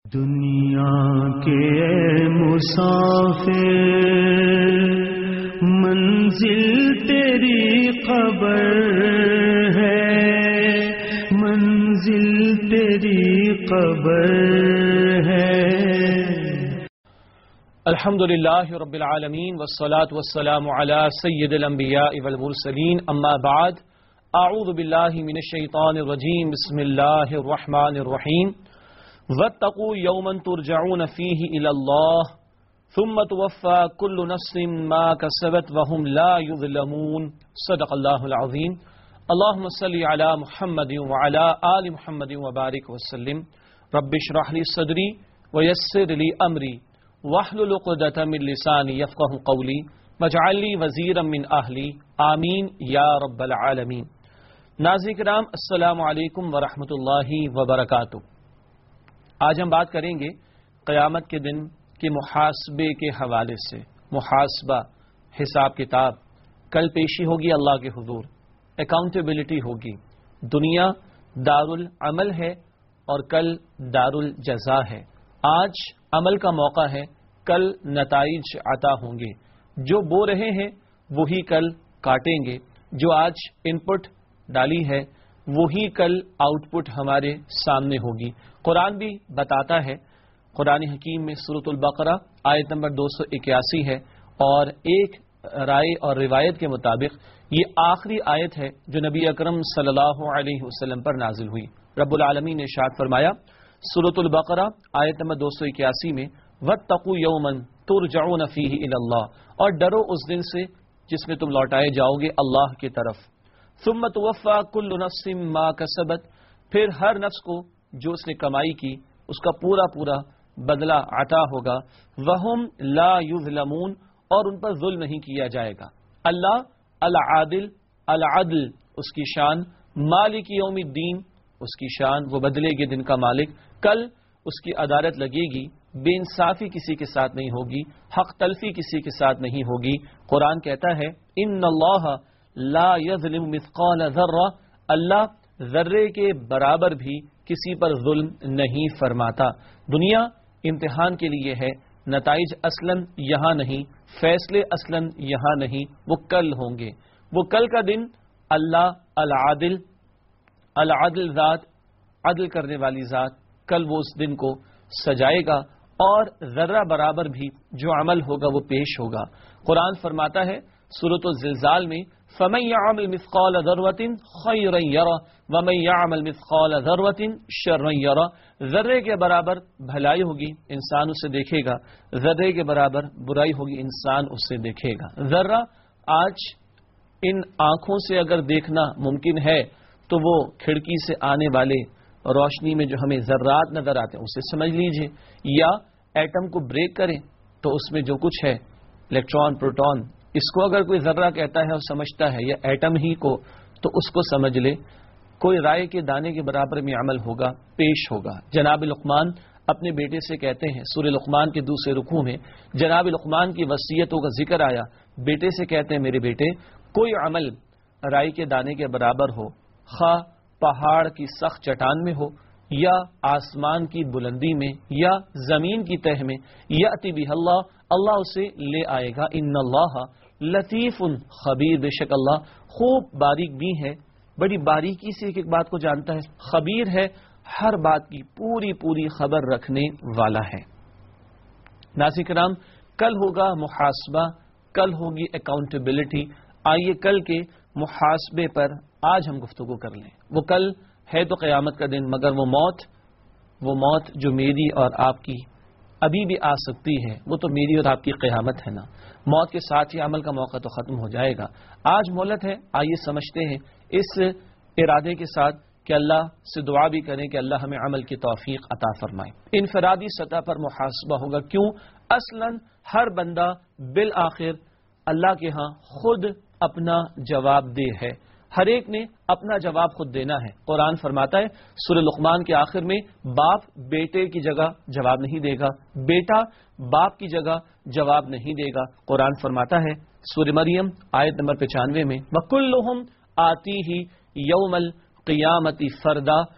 دنیا کے مسافر منزل تیری قبر ہے، منزل تیری قبر ہے۔ الحمدللہ رب العالمین والصلاة والسلام علی سید الانبیاء والمرسلین، اما بعد، اعوذ باللہ من الشیطان الرجیم، بسم اللہ الرحمن الرحیم۔ واتقوا یوما ترجعون فیہ الی اللہ ثم توفى كل نفس ما كسبت وهم لا يظلمون، صدق اللہ العظیم۔ اللہم صلی علی محمد وعلی آل محمد وبارک وسلم۔ رب اشرح لی صدری ویسر لی امری واحلل عقدۃ من لسانی یفقهوا قولی واجعل لی وزیرا من اہلی، آمین یا رب العالمین۔ ناظرین کرام، السلام علیکم ورحمۃ اللہ وبرکاتہ۔ آج ہم بات کریں گے قیامت کے دن کے محاسبے کے حوالے سے۔ محاسبہ، حساب کتاب، کل پیشی ہوگی اللہ کے حضور، اکاؤنٹیبلٹی ہوگی۔ دنیا دارالعمل ہے اور کل دارالجزا ہے۔ آج عمل کا موقع ہے، کل نتائج عطا ہوں گے۔ جو بو رہے ہیں وہی کل کاٹیں گے، جو آج ان پٹ ڈالی ہے وہی کل آؤٹ پٹ ہمارے سامنے ہوگی۔ قرآن بھی بتاتا ہے، قرآن حکیم میں سورۃ البقرہ آیت نمبر 281 ہے، اور ایک رائے اور روایت کے مطابق یہ آخری آیت ہے جو نبی اکرم صلی اللہ علیہ وسلم پر نازل ہوئی۔ رب العالمین نے ارشاد فرمایا سورۃ البقرہ آیت نمبر 281 میں، واتقوا یوما ترجعون فیہ الی اللہ، اور ڈرو اس دن سے جس میں تم لوٹائے جاؤ گے اللہ کی طرف۔ ثم توفى كل نفس ما كسبت، پھر ہر نفس کو جو اس نے کمائی کی اس کا پورا پورا بدلہ عطا ہوگا۔ وہم لا یظلمون، اور ان پر ظلم نہیں کیا جائے گا۔ اللہ العادل، العدل اس کی شان، مالک یوم الدین اس کی شان، وہ بدلے کے دن کا مالک۔ کل اس کی عدالت لگے گی، بے انصافی کسی کے ساتھ نہیں ہوگی، حق تلفی کسی کے ساتھ نہیں ہوگی۔ قرآن کہتا ہے ان اللہ لا یظلم مثقال ذرہ، اللہ ذرے کے برابر بھی کسی پر ظلم نہیں فرماتا۔ دنیا امتحان کے لیے ہے، نتائج اصلاً یہاں نہیں، فیصلے اصلاً یہاں نہیں، وہ کل ہوں گے۔ وہ کل کا دن اللہ العادل، العدل ذات، عدل کرنے والی ذات، کل وہ اس دن کو سجائے گا، اور ذرہ برابر بھی جو عمل ہوگا وہ پیش ہوگا۔ قرآن فرماتا ہے سورۃ الزلزال میں، فَمَن يَعْمَلْ مِثْقَالَ ذَرَّةٍ خَيْرًا يَرَهُ وَمَن يَعْمَلْ مِثْقَالَ ذَرَّةٍ شَرًّا يَرَهُ، ذرے کے برابر بھلائی ہوگی انسان اسے دیکھے گا، ذرے کے برابر برائی ہوگی انسان اسے دیکھے گا۔ ذرہ آج ان آنکھوں سے اگر دیکھنا ممکن ہے تو وہ کھڑکی سے آنے والے روشنی میں جو ہمیں ذرات نظر آتے ہیں اسے سمجھ لیجئے، یا ایٹم کو بریک کریں تو اس میں جو کچھ ہے الیکٹران، پروٹون، اس کو اگر کوئی ذرہ کہتا ہے اور سمجھتا ہے، یا ایٹم ہی کو، تو اس کو سمجھ لے کوئی رائے کے دانے کے برابر میں عمل ہوگا، پیش ہوگا۔ جناب لقمان اپنے بیٹے سے کہتے ہیں، سورہ لقمان کے دوسرے رکوع میں جناب لقمان کی وصیتوں کا ذکر آیا، بیٹے سے کہتے ہیں میرے بیٹے، کوئی عمل رائے کے دانے کے برابر ہو، خواہ پہاڑ کی سخت چٹان میں ہو، یا آسمان کی بلندی میں، یا زمین کی تہ میں، یأتی بہ اللہ، اللہ اسے لے آئے گا۔ ان اللہ لطیف خبیر، بے شک اللہ خوب باریک بھی ہے، بڑی باریکی سے ایک ایک بات کو جانتا ہے، خبیر ہے، ہر بات کی پوری پوری خبر رکھنے والا ہے۔ ناظرین کرام، کل ہوگا محاسبہ، کل ہوگی اکاؤنٹیبلٹی۔ آئیے کل کے محاسبے پر آج ہم گفتگو کر لیں۔ وہ کل ہے تو قیامت کا دن، مگر وہ موت جو میری اور آپ کی ابھی بھی آ سکتی ہے، وہ تو میری اور آپ کی قیامت ہے نا۔ موت کے ساتھ ہی عمل کا موقع تو ختم ہو جائے گا۔ آج مہلت ہے، آئیے سمجھتے ہیں اس ارادے کے ساتھ کہ اللہ سے دعا بھی کریں کہ اللہ ہمیں عمل کی توفیق عطا فرمائے۔ انفرادی سطح پر محاسبہ ہوگا، کیوں؟ اصلاً ہر بندہ بالآخر اللہ کے ہاں خود اپنا جواب دہ ہے، ہر ایک نے اپنا جواب خود دینا ہے۔ قرآن فرماتا ہے سورہ لقمان کے آخر میں، باپ بیٹے کی جگہ جواب نہیں دے گا، بیٹا باپ کی جگہ جواب نہیں دے گا۔ قرآن فرماتا ہے سورہ مریم آیت نمبر 95 میں، وَكُلُّهُمْ آتِيهِ يَوْمَ الْقِيَامَةِ فَرْدًا،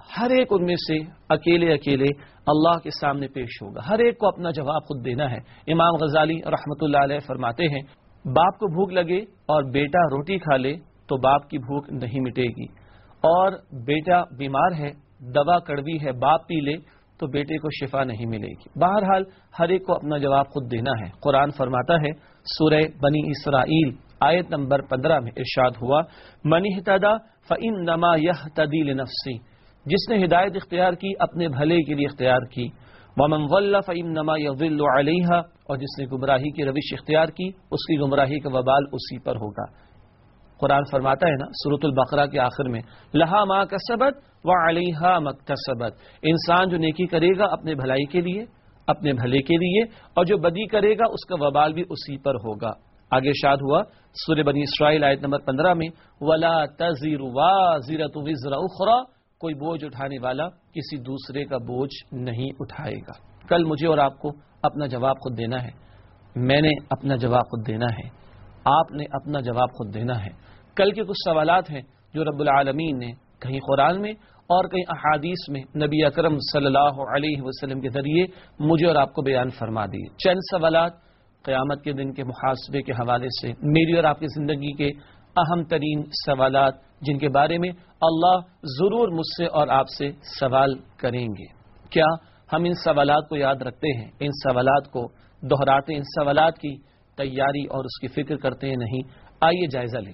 ہر ایک ان میں سے اکیلے اکیلے اللہ کے سامنے پیش ہوگا، ہر ایک کو اپنا جواب خود دینا ہے۔ امام غزالی رحمۃ اللہ علیہ فرماتے ہیں باپ کو بھوک لگے اور بیٹا روٹی کھا لے تو باپ کی بھوک نہیں مٹے گی، اور بیٹا بیمار ہے، دوا کڑوی ہے، باپ پی لے تو بیٹے کو شفا نہیں ملے گی۔ بہرحال ہر ایک کو اپنا جواب خود دینا ہے۔ قرآن فرماتا ہے سورہ بنی اسرائیل آیت نمبر 15 میں ارشاد ہوا من اہتدی فانما یہتدی لنفسہ، جس نے ہدایت اختیار کی اپنے بھلے کے لیے اختیار کی، ومن ضل فانما یضل علیہا، اور جس نے گمراہی کی روش اختیار کی اس کی گمراہی کا وبال اسی پر ہوگا۔ قرآن فرماتا ہے نا سورۃ البقرہ کے آخر میں لہا ما کسبت وعلیہا ما اکتسبت، انسان جو نیکی کرے گا اپنے بھلائی کے لیے، اپنے بھلے کے لیے، اور جو بدی کرے گا اس کا وبال بھی اسی پر ہوگا۔ آگے ارشاد ہوا سورہ بنی اسرائیل آیت نمبر 15 میں ولا تزر وازرۃ وزر اخرى، کوئی بوجھ اٹھانے والا کسی دوسرے کا بوجھ نہیں اٹھائے گا۔ کل مجھے اور آپ کو اپنا جواب خود دینا ہے، میں نے اپنا جواب خود دینا ہے، آپ نے اپنا جواب خود دینا ہے۔ کل کے کچھ سوالات ہیں جو رب العالمین نے کہیں قرآن میں اور کہیں احادیث میں نبی اکرم صلی اللہ علیہ وسلم کے ذریعے مجھے اور آپ کو بیان فرما دیے۔ چند سوالات قیامت کے دن کے محاسبے کے حوالے سے، میری اور آپ کی زندگی کے اہم ترین سوالات جن کے بارے میں اللہ ضرور مجھ سے اور آپ سے سوال کریں گے۔ کیا ہم ان سوالات کو یاد رکھتے ہیں، ان سوالات کو دہراتے، ان سوالات کی تیاری اور اس کی فکر کرتے ہیں؟ نہیں۔ آئیے جائزہ لیں۔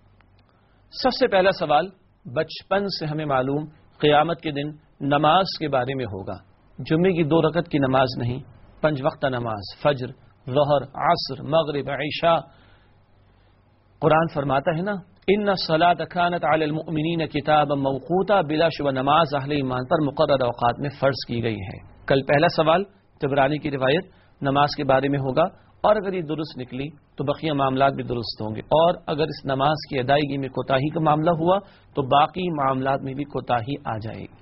سب سے پہلا سوال بچپن سے ہمیں معلوم قیامت کے دن نماز کے بارے میں ہوگا۔ جمعے کی 2 رکعت کی نماز نہیں، 5 وقتہ نماز، فجر، ظہر، عصر، مغرب، عشاء۔ قرآن فرماتا ہے نا ان الصلاۃ کانت علی المؤمنین کتابا موقوتا، بلا شبہ نماز اہل ایمان پر مقررہ اوقات میں فرض کی گئی ہے۔ کل پہلا سوال طبرانی کی روایت نماز کے بارے میں ہوگا، اور اگر یہ درست نکلی تو بقیہ معاملات بھی درست ہوں گے، اور اگر اس نماز کی ادائیگی میں کوتاہی کا معاملہ ہوا تو باقی معاملات میں بھی کوتاہی آ جائے گی۔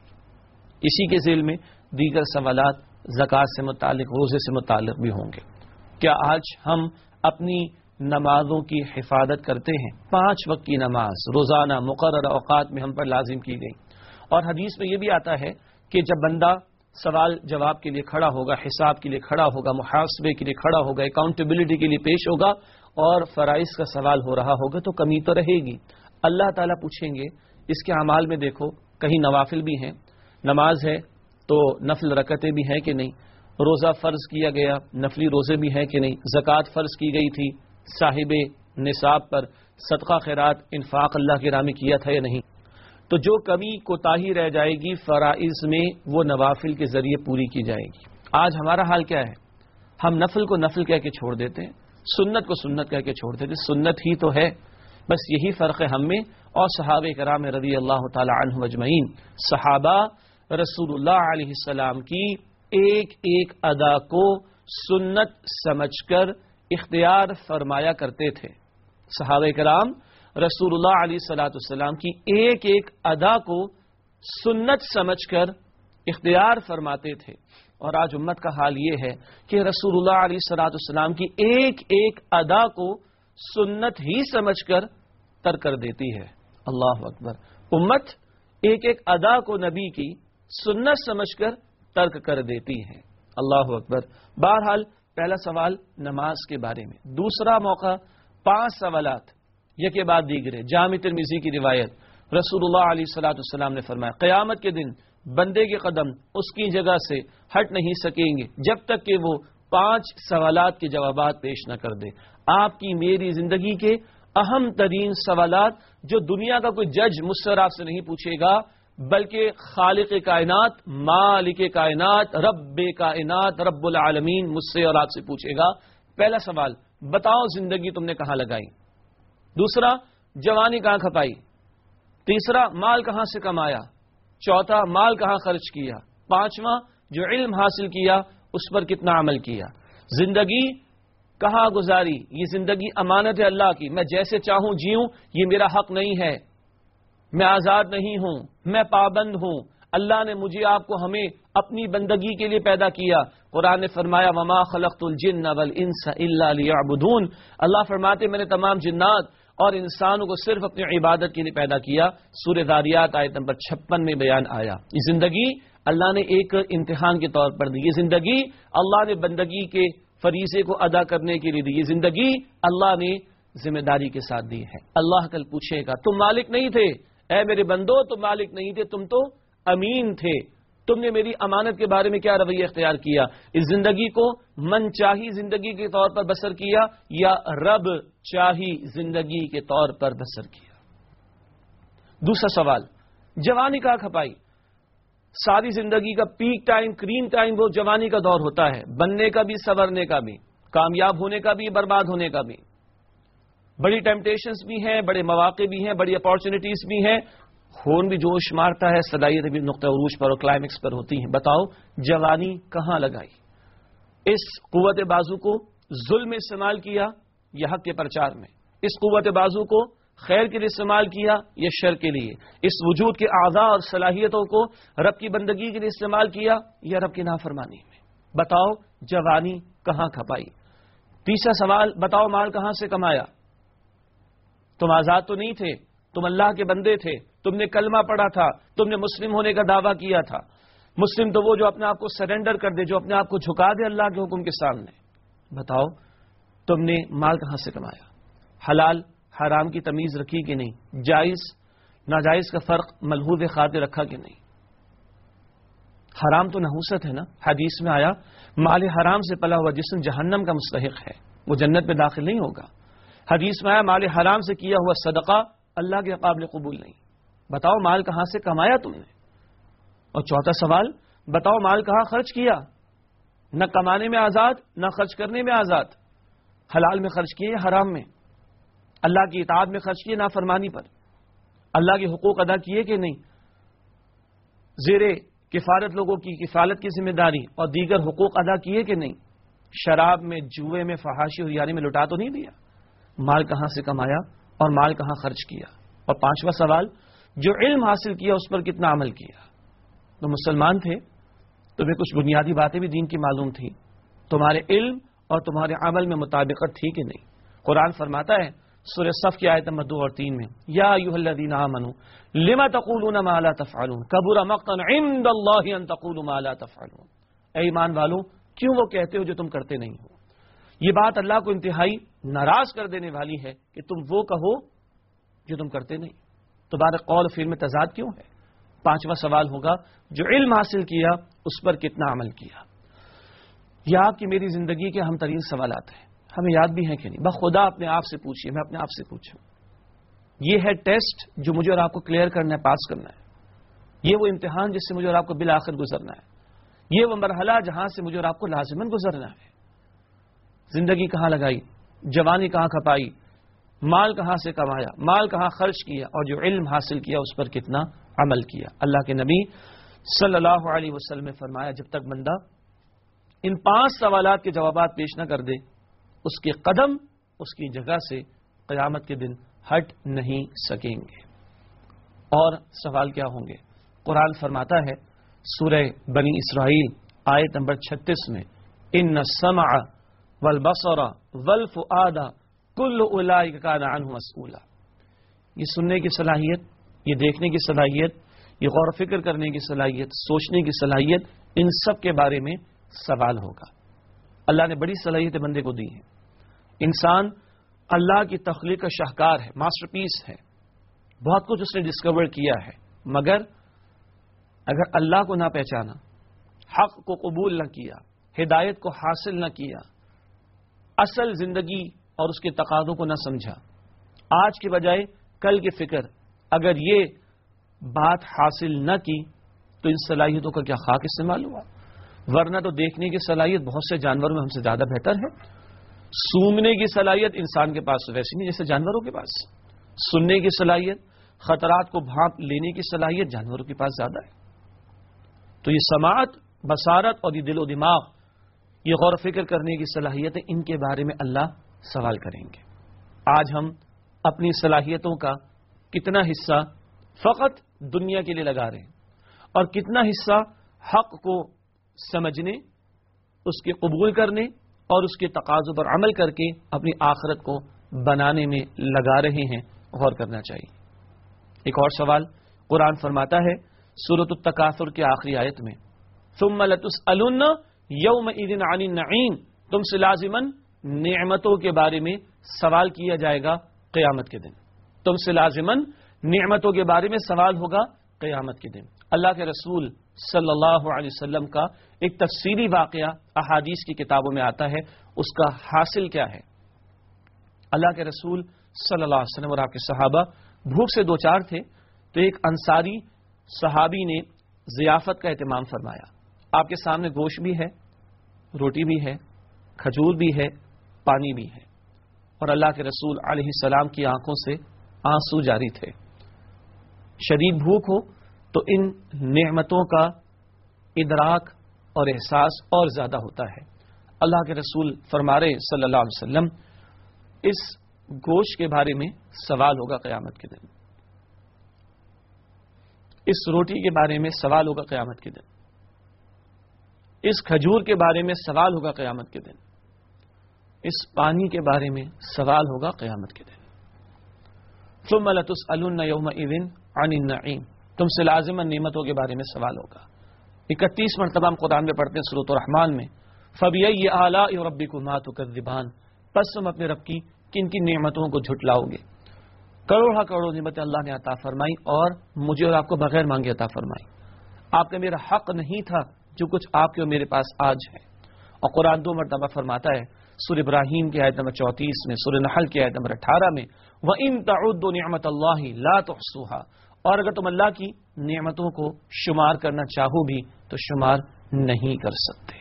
اسی کے ذیل میں دیگر سوالات زکوٰۃ سے متعلق، روزے سے متعلق بھی ہوں گے۔ کیا آج ہم اپنی نمازوں کی حفاظت کرتے ہیں؟ 5 وقت کی نماز روزانہ مقررہ اوقات میں ہم پر لازم کی گئی، اور حدیث میں یہ بھی آتا ہے کہ جب بندہ سوال جواب کے لیے کھڑا ہوگا، حساب کے لیے کھڑا ہوگا، محاسبے کے لیے کھڑا ہوگا، اکاؤنٹیبلٹی کے لیے پیش ہوگا اور فرائض کا سوال ہو رہا ہوگا تو کمی تو رہے گی۔ اللہ تعالیٰ پوچھیں گے اس کے اعمال میں دیکھو کہیں نوافل بھی ہیں، نماز ہے تو نفل رکعتیں بھی ہیں کہ نہیں، روزہ فرض کیا گیا، نفلی روزے بھی ہیں کہ نہیں، زکوٰۃ فرض کی گئی تھی صاحب نصاب پر، صدقہ خیرات انفاق اللہ کی راہ میں کیا تھا یا نہیں۔ تو جو کمی کوتاہی رہ جائے گی فرائض میں وہ نوافل کے ذریعے پوری کی جائے گی۔ آج ہمارا حال کیا ہے؟ ہم نفل کو نفل کہہ کے چھوڑ دیتے ہیں، سنت کو سنت کہہ کے چھوڑ دیتے ہیں۔ سنت ہی تو ہے، بس یہی فرق ہے ہم میں اور صحابہ کرام رضی اللہ تعالی عنہم اجمعین۔ صحابہ رسول اللہ علیہ السلام کی ایک ایک ادا کو سنت سمجھ کر اختیار فرمایا کرتے تھے۔ صحابہ کرام رسول اللہ علیہ السلام کی ایک ایک ادا کو سنت سمجھ کر اختیار فرماتے تھے، اور آج امت کا حال یہ ہے کہ رسول اللہ علیہ السلام کی ایک ایک ادا کو سنت ہی سمجھ کر ترک کر دیتی ہے۔ اللہ اکبر۔ امت ایک ایک ادا کو نبی کی سنت سمجھ کر ترک کر دیتی ہے۔ اللہ اکبر۔ بہرحال پہلا سوال نماز کے بارے میں۔ دوسرا موقع 5 سوالات یکے بعد دیگرے۔ جامع ترمذی کی روایت رسول اللہ علیہ السلام نے فرمایا قیامت کے دن بندے کے قدم اس کی جگہ سے ہٹ نہیں سکیں گے جب تک کہ وہ 5 سوالات کے جوابات پیش نہ کر دے۔ آپ کی میری زندگی کے اہم ترین سوالات جو دنیا کا کوئی جج مجھ سے آپ سے نہیں پوچھے گا، بلکہ خالق کائنات، مالک کائنات، رب کائنات، رب العالمین مجھ سے اور آپ سے پوچھے گا۔ پہلا سوال، بتاؤ زندگی تم نے کہاں لگائی؟ دوسرا، جوانی کہاں کھپائی؟ تیسرا، مال کہاں سے کمایا؟ چوتھا، مال کہاں خرچ کیا؟ پانچواں، جو علم حاصل کیا اس پر کتنا عمل کیا؟ زندگی کہاں گزاری؟ یہ زندگی امانت ہے اللہ کی، میں جیسے چاہوں جیوں یہ میرا حق نہیں ہے، میں آزاد نہیں ہوں، میں پابند ہوں۔ اللہ نے مجھے آپ کو ہمیں اپنی بندگی کے لیے پیدا کیا۔ قرآن نے فرمایا وما خلقت الجن والانس الا لیعبدون، اللہ فرماتے میں نے تمام جنات اور انسانوں کو صرف اپنی عبادت کے لیے پیدا کیا. سورہ ذاریات آیت نمبر 56 میں بیان آیا. یہ زندگی اللہ نے ایک امتحان کے طور پر دی. یہ زندگی اللہ نے بندگی کے فریضے کو ادا کرنے کے لیے دی. یہ زندگی اللہ نے ذمہ داری کے ساتھ دی ہے. اللہ کل پوچھے گا تم مالک نہیں تھے، اے میرے بندو تم مالک نہیں تھے، تم تو امین تھے. تم نے میری امانت کے بارے میں کیا رویہ اختیار کیا؟ اس زندگی کو من چاہی زندگی کے طور پر بسر کیا یا رب چاہی زندگی کے طور پر بسر کیا؟ دوسرا سوال، جوانی کا کھپائی. ساری زندگی کا پیک ٹائم، کریم ٹائم وہ جوانی کا دور ہوتا ہے، بننے کا بھی، سنورنے کا بھی، کامیاب ہونے کا بھی، برباد ہونے کا بھی. بڑی ٹیمپٹیشنز بھی ہیں، بڑے مواقع بھی ہیں، بڑی اپارچونٹیز بھی ہیں، خون بھی جوش مارتا ہے، صلاحیت بھی نقطہ عروج پر اور کلائمیکس پر ہوتی ہیں. بتاؤ جوانی کہاں لگائی؟ اس قوت بازو کو ظلم میں استعمال کیا یا حق کے پرچار میں؟ اس قوت بازو کو خیر کے لیے استعمال کیا یا شر کے لیے؟ اس وجود کے اعضاء اور صلاحیتوں کو رب کی بندگی کے لیے استعمال کیا یا رب کی نافرمانی میں؟ بتاؤ جوانی کہاں کھپائی؟ تیسرا سوال، بتاؤ مال کہاں سے کمایا؟ تم آزاد تو نہیں تھے، تم اللہ کے بندے تھے، تم نے کلمہ پڑھا تھا، تم نے مسلم ہونے کا دعویٰ کیا تھا. مسلم تو وہ جو اپنے آپ کو سرنڈر کر دے، جو اپنے آپ کو جھکا دے اللہ کے حکم کے سامنے. بتاؤ تم نے مال کہاں سے کمایا؟ حلال حرام کی تمیز رکھی کہ نہیں؟ جائز ناجائز کا فرق ملحوظ خاطر رکھا کہ نہیں؟ حرام تو نحوست ہے نا. حدیث میں آیا مال حرام سے پلا ہوا جسم جہنم کا مستحق ہے، وہ جنت میں داخل نہیں ہوگا. حدیث میں آیا مال حرام سے کیا ہوا صدقہ اللہ کے قابل قبول نہیں. بتاؤ مال کہاں سے کمایا تم نے؟ اور چوتھا سوال، بتاؤ مال کہاں خرچ کیا؟ نہ کمانے میں آزاد، نہ خرچ کرنے میں آزاد. حلال میں خرچ کیے، حرام میں؟ اللہ کی اطاعت میں خرچ کیے، نافرمانی پر؟ اللہ کے حقوق ادا کیے کہ نہیں؟ زیر کفالت لوگوں کی کفالت کی ذمہ داری اور دیگر حقوق ادا کیے کہ نہیں؟ شراب میں، جوئے میں، فحاشی اور یاری میں لٹا تو نہیں دیا؟ مال کہاں سے کمایا اور مال کہاں خرچ کیا؟ اور پانچواں سوال، جو علم حاصل کیا اس پر کتنا عمل کیا؟ تو مسلمان تھے، تمہیں کچھ بنیادی باتیں بھی دین کی معلوم تھی، تمہارے علم اور تمہارے عمل میں مطابقت تھی کہ نہیں؟ قرآن فرماتا ہے سورہ صف کی آیت نمبر 2 اور 3 میں، یا ایھا الذین آمنوا لما تقولون ما لا تفعلون کبر مقتا عند اللہ ان تقولوا ما لا تفعلون. اے ایمان والو کیوں وہ کہتے ہو جو تم کرتے نہیں ہو؟ یہ بات اللہ کو انتہائی ناراض کر دینے والی ہے کہ تم وہ کہو جو تم کرتے نہیں. تمہارے قول فعل میں تضاد کیوں ہے؟ پانچواں سوال ہوگا، جو علم حاصل کیا اس پر کتنا عمل کیا؟ یہ آپ کی میری زندگی کے اہم ترین سوالات ہیں. ہمیں یاد بھی ہیں کہ نہیں؟ بخدا اپنے آپ سے پوچھیے، میں اپنے آپ سے پوچھوں. یہ ہے ٹیسٹ جو مجھے اور آپ کو کلیئر کرنا ہے، پاس کرنا ہے. یہ وہ امتحان جس سے مجھے اور آپ کو بالآخر گزرنا ہے. یہ وہ مرحلہ جہاں سے مجھے اور آپ کو لازماً گزرنا ہے. زندگی کہاں لگائی؟ جوانی کہاں کھپائی؟ مال کہاں سے کمایا؟ مال کہاں خرچ کیا؟ اور جو علم حاصل کیا اس پر کتنا عمل کیا؟ اللہ کے نبی صلی اللہ علیہ وسلم نے فرمایا جب تک بندہ ان 5 سوالات کے جوابات پیش نہ کر دے اس کے قدم اس کی جگہ سے قیامت کے دن ہٹ نہیں سکیں گے. اور سوال کیا ہوں گے؟ قرآن فرماتا ہے سورہ بنی اسرائیل آیت نمبر 36 میں، ان السمع والبصر والفؤاد کل اولئک کان عنہ مسئولا. یہ سننے کی صلاحیت، یہ دیکھنے کی صلاحیت، یہ غور و فکر کرنے کی صلاحیت، سوچنے کی صلاحیت، ان سب کے بارے میں سوال ہوگا. اللہ نے بڑی صلاحیت بندے کو دی ہے. انسان اللہ کی تخلیق کا شاہکار ہے، ماسٹر پیس ہے. بہت کچھ اس نے ڈسکور کیا ہے، مگر اگر اللہ کو نہ پہچانا، حق کو قبول نہ کیا، ہدایت کو حاصل نہ کیا، اصل زندگی اور اس کے تقاضوں کو نہ سمجھا، آج کے بجائے کل کی فکر اگر یہ بات حاصل نہ کی تو ان صلاحیتوں کا کیا خاک استعمال ہوا؟ ورنہ تو دیکھنے کی صلاحیت بہت سے جانوروں میں ہم سے زیادہ بہتر ہے. سونگنے کی صلاحیت انسان کے پاس ویسی نہیں جیسے جانوروں کے پاس. سننے کی صلاحیت، خطرات کو بھانپ لینے کی صلاحیت جانوروں کے پاس زیادہ ہے. تو یہ سماعت، بصارت اور یہ دل و دماغ، یہ غور و فکر کرنے کی صلاحیتیں، ان کے بارے میں اللہ سوال کریں گے. آج ہم اپنی صلاحیتوں کا کتنا حصہ فقط دنیا کے لیے لگا رہے ہیں اور کتنا حصہ حق کو سمجھنے، اس کے قبول کرنے اور اس کے تقاضوں پر عمل کر کے اپنی آخرت کو بنانے میں لگا رہے ہیں، غور کرنا چاہیے۔ ایک اور سوال قرآن فرماتا ہے سورۃ التکاثر کی آخری آیت میں، ثم لتسألن یومئذ عن النعیم، تم سے لازماً نعمتوں کے بارے میں سوال کیا جائے گا قیامت کے دن، تم سے لازماً نعمتوں کے بارے میں سوال ہوگا قیامت کے دن۔ اللہ کے رسول صلی اللہ علیہ وسلم کا ایک تفصیلی واقعہ احادیث کی کتابوں میں آتا ہے، اس کا حاصل کیا ہے؟ اللہ کے رسول صلی اللہ علیہ وسلم اور آپ کے صحابہ بھوک سے دوچار تھے، تو ایک انصاری صحابی نے ضیافت کا اہتمام فرمایا۔ آپ کے سامنے گوشت بھی ہے، روٹی بھی ہے، کھجور بھی ہے، پانی بھی ہے، اور اللہ کے رسول علیہ السلام کی آنکھوں سے آنسو جاری تھے۔ شدید بھوک ہو تو ان نعمتوں کا ادراک اور احساس اور زیادہ ہوتا ہے۔ اللہ کے رسول فرما رہے صلی اللہ علیہ وسلم، اس گوشت کے بارے میں سوال ہوگا قیامت کے دن، اس روٹی کے بارے میں سوال ہوگا قیامت کے دن، اس کھجور کے بارے میں سوال ہوگا قیامت کے دن، اس پانی کے بارے میں سوال ہوگا قیامت کے دن۔ ثم لتسألن یومئذ عن النعیم، تم سے لازماً نعمتوں کے بارے میں سوال ہوگا۔ 31 مرتبہ ہم قرآن میں پڑھتے ہیں سورۃ الرحمن میں، فَبِأَيِّ آلَاءِ رَبِّكُمَا تُكَذِّبَانِ، پس تم اپنے رب کی کن کن نعمتوں کو جھٹلاؤ گے۔ کروڑوں نعمتیں اللہ نے عطا فرمائی اور مجھے اور آپ کو بغیر مانگے عطا فرمائی۔ آپ کا میرا حق نہیں تھا جو کچھ آپ کے اور میرے پاس آج ہے۔ اور قرآن 2 مرتبہ فرماتا ہے سورہ ابراہیم کی آیت نمبر 34 میں، سورہ نحل کی آیت نمبر 18 میں، وَإِن تَعُدُّوا نِعْمَتَ اللَّهِ لَا تُحْصُوهَا، اور اگر تم اللہ کی نعمتوں کو شمار کرنا چاہو بھی تو شمار نہیں کر سکتے۔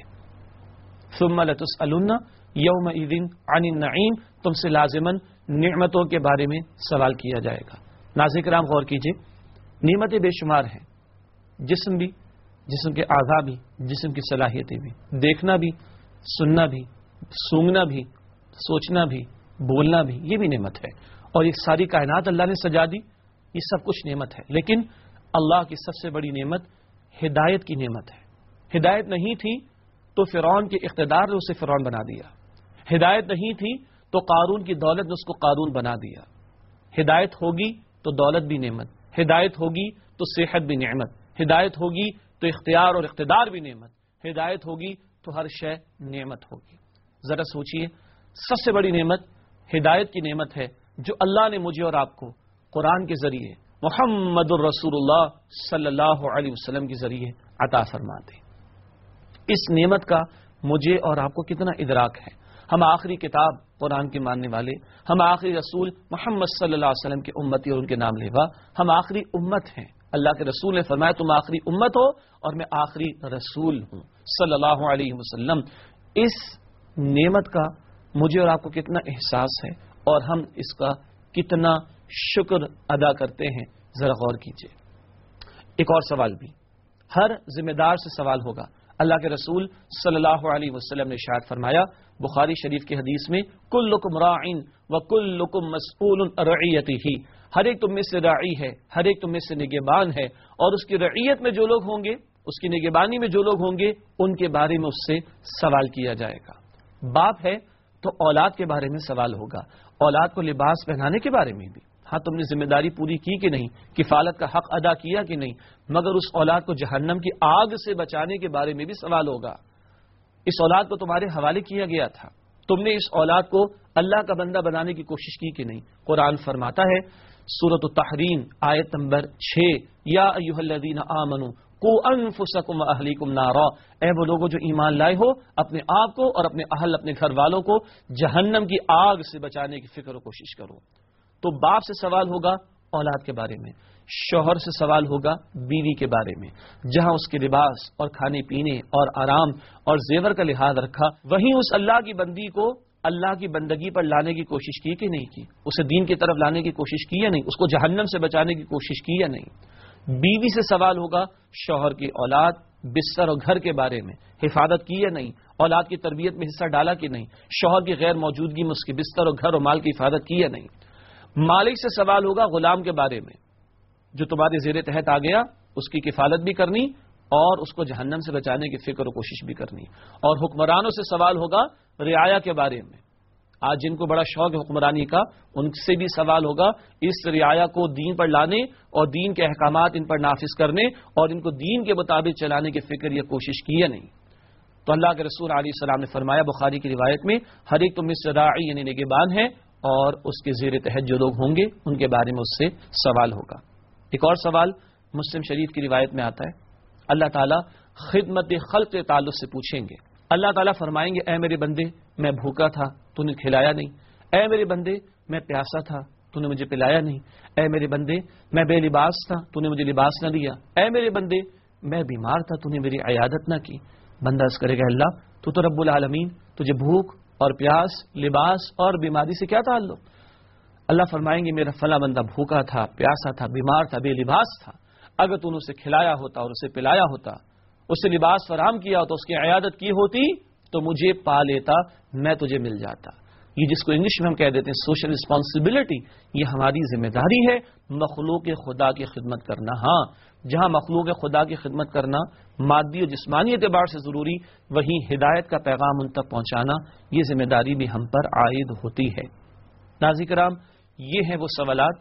ثم لتسألن یومئذ عن النعیم، تم سے لازماً نعمتوں کے بارے میں سوال کیا جائے گا۔ ناظرین کرام غور کیجئے، نعمتیں بے شمار ہیں، جسم بھی، جسم کے اعضاء بھی، جسم کی صلاحیتیں بھی، دیکھنا بھی، سننا بھی، سونگنا بھی، سوچنا بھی، بولنا بھی، یہ بھی نعمت ہے۔ اور یہ ساری کائنات اللہ نے سجا دی، یہ سب کچھ نعمت ہے۔ لیکن اللہ کی سب سے بڑی نعمت ہدایت کی نعمت ہے۔ ہدایت نہیں تھی تو فرعون کے اقتدار نے اسے فرعون بنا دیا، ہدایت نہیں تھی تو قارون کی دولت نے اس کو قارون بنا دیا۔ ہدایت ہوگی تو دولت بھی نعمت، ہدایت ہوگی تو صحت بھی نعمت، ہدایت ہوگی تو اختیار اور اقتدار بھی نعمت، ہدایت ہوگی تو ہر شے نعمت ہوگی۔ ذرا سوچئے، سب سے بڑی نعمت ہدایت کی نعمت ہے جو اللہ نے مجھے اور آپ کو قرآن کے ذریعے محمد الرسول اللہ صلی اللہ علیہ وسلم کے ذریعے عطا فرما دی۔ اس نعمت کا مجھے اور آپ کو کتنا ادراک ہے؟ ہم آخری کتاب قرآن کے ماننے والے، ہم آخری رسول محمد صلی اللہ علیہ وسلم کے امتی اور ان کے نام لیوا، ہم آخری امت ہیں۔ اللہ کے رسول نے فرمایا تم آخری امت ہو اور میں آخری رسول ہوں صلی اللہ علیہ وسلم۔ اس نعمت کا مجھے اور آپ کو کتنا احساس ہے اور ہم اس کا کتنا شکر ادا کرتے ہیں، ذرا غور کیجئے۔ ایک اور سوال بھی ہر ذمہ دار سے سوال ہوگا۔ اللہ کے رسول صلی اللہ علیہ وسلم نے ارشاد فرمایا بخاری شریف کی حدیث میں، کلکم راعٍ وکلکم مسئول عن رعیتہ، ہر ایک تم میں سے راعی ہے، ہر ایک تم میں سے نگہبان ہے، اور اس کی رعیت میں جو لوگ ہوں گے، اس کی نگہبانی میں جو لوگ ہوں گے، ان کے بارے میں اس سے سوال کیا جائے گا۔ باپ ہے تو اولاد کے بارے میں سوال ہوگا، اولاد کو لباس پہنانے کے بارے میں بھی، ہاں تم نے ذمہ داری پوری کی کہ نہیں، کفالت کا حق ادا کیا کہ نہیں، مگر اس اولاد کو جہنم کی آگ سے بچانے کے بارے میں بھی سوال ہوگا۔ اس اولاد کو تمہارے حوالے کیا گیا تھا، تم نے اس اولاد کو اللہ کا بندہ بنانے کی کوشش کی کہ نہیں۔ قرآن فرماتا ہے سورۃ التحریم آیت نمبر 6، یا ایھا الذین آمنوا قوا انفسکم واہلیکم نارا، اے وہ لوگوں جو ایمان لائے ہو، اپنے آپ کو اور اپنے اہل، اپنے گھر والوں کو جہنم کی آگ سے بچانے کی فکر و کوشش کرو۔ تو باپ سے سوال ہوگا اولاد کے بارے میں، شوہر سے سوال ہوگا بیوی کے بارے میں، جہاں اس کے لباس اور کھانے پینے اور آرام اور زیور کا لحاظ رکھا، وہیں اس اللہ کی بندی کو اللہ کی بندگی پر لانے کی کوشش کی کہ نہیں کی، اسے دین کی طرف لانے کی کوشش کی یا نہیں، اس کو جہنم سے بچانے کی کوشش کی یا نہیں۔ بیوی سے سوال ہوگا شوہر کی اولاد، بستر اور گھر کے بارے میں حفاظت کی یا نہیں، اولاد کی تربیت میں حصہ ڈالا کہ نہیں، شوہر کی غیر موجودگی میں اس کے بستر اور گھر اور مال کی حفاظت کی یا نہیں۔ مالک سے سوال ہوگا غلام کے بارے میں، جو تمہارے زیر تحت آ گیا، اس کی کفالت بھی کرنی اور اس کو جہنم سے بچانے کی فکر و کوشش بھی کرنی۔ اور حکمرانوں سے سوال ہوگا رعایا کے بارے میں، آج جن کو بڑا شوق ہے حکمرانی کا، ان سے بھی سوال ہوگا اس رعایا کو دین پر لانے اور دین کے احکامات ان پر نافذ کرنے اور ان کو دین کے مطابق چلانے کی فکر یا کوشش کی یا نہیں۔ تو اللہ کے رسول علیہ السلام نے فرمایا بخاری کی روایت میں، ہر ایک تم مثل راعی یعنی نگہبان ہے، اور اس کے زیر تحت جو لوگ ہوں گے ان کے بارے میں اس سے سوال ہوگا۔ ایک اور سوال مسلم شریف کی روایت میں آتا ہے، اللہ تعالیٰ خدمت خلق کے تعلق سے پوچھیں گے۔ اللہ تعالیٰ فرمائیں گے اے میرے بندے میں بھوکا تھا تو نے کھلایا نہیں، اے میرے بندے میں پیاسا تھا تو نے مجھے پلایا نہیں، اے میرے بندے میں بے لباس تھا تو نے مجھے لباس نہ دیا، اے میرے بندے میں بیمار تھا تو نے میری عیادت نہ کی۔ بندہ اس کرے گا اللہ تو رب العالمین، تجھے بھوک اور پیاس، لباس اور بیماری سے کیا تعلق؟ اللہ فرمائیں گے میرا فلاں بندہ بھوکا تھا، پیاسا تھا، بیمار تھا، بے لباس تھا، اگر تو نے اسے کھلایا ہوتا اور اسے پلایا ہوتا، اسے لباس فراہم کیا ہوتا، اس کی عیادت کی ہوتی تو مجھے پا لیتا، میں تجھے مل جاتا۔ یہ جس کو انگلش میں ہم کہہ دیتے ہیں سوشل رسپانسبلٹی، یہ ہماری ذمہ داری ہے مخلوق خدا کی خدمت کرنا۔ ہاں، جہاں مخلوق خدا کی خدمت کرنا مادی اور جسمانی اعتبار سے ضروری، وہیں ہدایت کا پیغام ان تک پہنچانا یہ ذمہ داری بھی ہم پر عائد ہوتی ہے۔ ناظرین کرام، یہ ہیں وہ سوالات،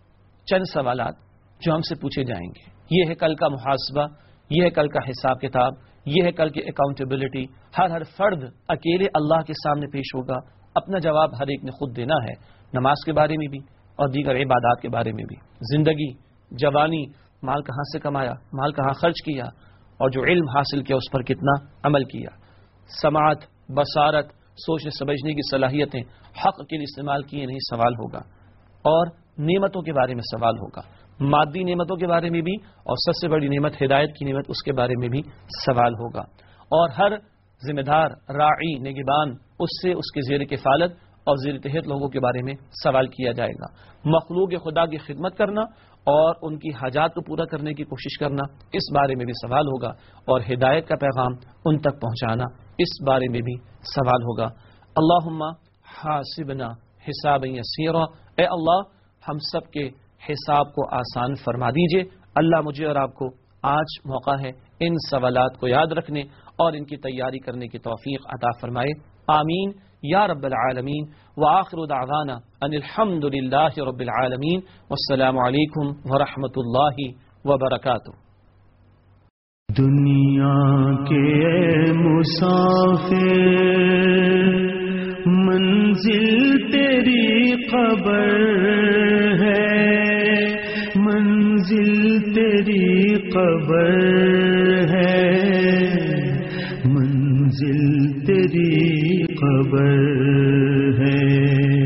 چند سوالات جو ہم سے پوچھے جائیں گے۔ یہ ہے کل کا محاسبہ، یہ ہے کل کا حساب کتاب، یہ ہے کل کی اکاؤنٹیبلٹی۔ ہر فرد اکیلے اللہ کے سامنے پیش ہوگا، اپنا جواب ہر ایک نے خود دینا ہے، نماز کے بارے میں بھی اور دیگر عبادات کے بارے میں بھی۔ زندگی، جوانی، مال کہاں سے کمایا، مال کہاں خرچ کیا، اور جو علم حاصل کیا اس پر کتنا عمل کیا۔ سماعت، بصارت، سوچنے سمجھنے کی صلاحیتیں حق کے لیے استعمال کیے نہیں، سوال ہوگا۔ اور نعمتوں کے بارے میں سوال ہوگا، مادی نعمتوں کے بارے میں بھی، اور سب سے بڑی نعمت ہدایت کی نعمت، اس کے بارے میں بھی سوال ہوگا۔ اور ہر ذمہ دار، راعی، نگہبان، اس سے اس کے زیر کفالت اور زیر تحت لوگوں کے بارے میں سوال کیا جائے گا۔ مخلوق خدا کی خدمت کرنا اور ان کی حاجات کو پورا کرنے کی کوشش کرنا، اس بارے میں بھی سوال ہوگا، اور ہدایت کا پیغام ان تک پہنچانا، اس بارے میں بھی سوال ہوگا۔ اللہم حاسبنا حسابا یسیرا، اے اللہ ہم سب کے حساب کو آسان فرما دیجئے۔ اللہ مجھے اور آپ کو آج موقع ہے ان سوالات کو یاد رکھنے اور ان کی تیاری کرنے کی توفیق عطا فرمائے، آمین یا رب العالمین۔ وآخر دعوانا ان الحمد للہ رب العالمین، والسلام علیکم ورحمۃ اللہ وبرکاتہ۔ دنیا کے مسافر منزل تیری قبر ہے، منزل تیری قبر